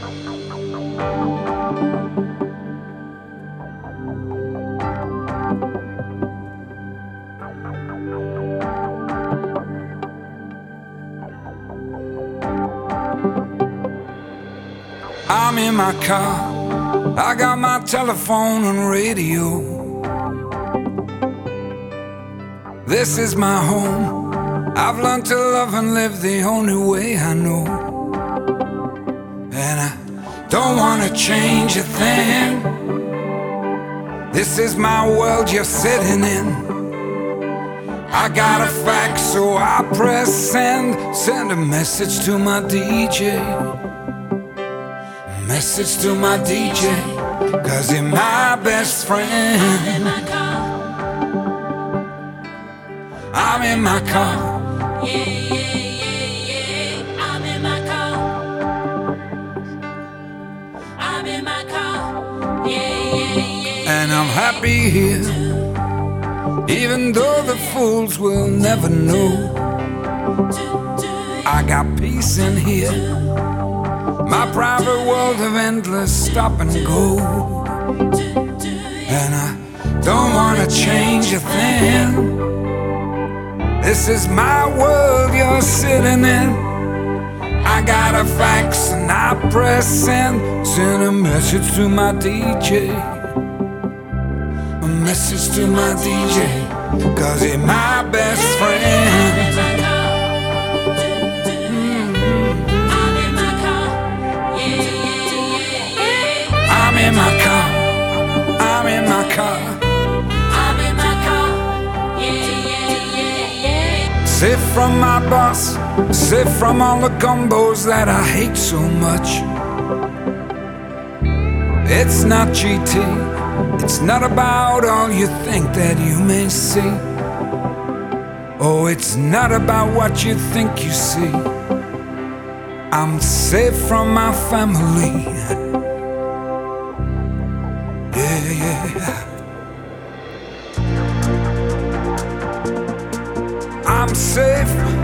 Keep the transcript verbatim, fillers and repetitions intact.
I'm in my car, I got my telephone and radio. This is my home, I've learned to love and live the only way I know. And I don't wanna change a thing. This is my world you're sitting in. I got a fax, so I press send. Send a message to my D J. Message to my D J, cause he's my best friend. I'm in my car. I'm in my car. Yeah, yeah, yeah, yeah. I'm in my car. I'm in my car. Yeah, yeah, yeah. And I'm happy here, even though the fools will never know. I got peace in here, my private world of endless stop and go. And I don't wanna change a thing. This is my world you're sitting in. I got a fax and I press send. Send a message to my D J. A message to my D J, cause he's my best friend. I'm in my car, I'm in my car. I'm in my car. Yeah, yeah, yeah, yeah. Safe from my boss, safe from all the combos that I hate so much. It's not G T, it's not about all you think that you may see. Oh, it's not about what you think you see. I'm safe from my family. Yeah, yeah. I'm safe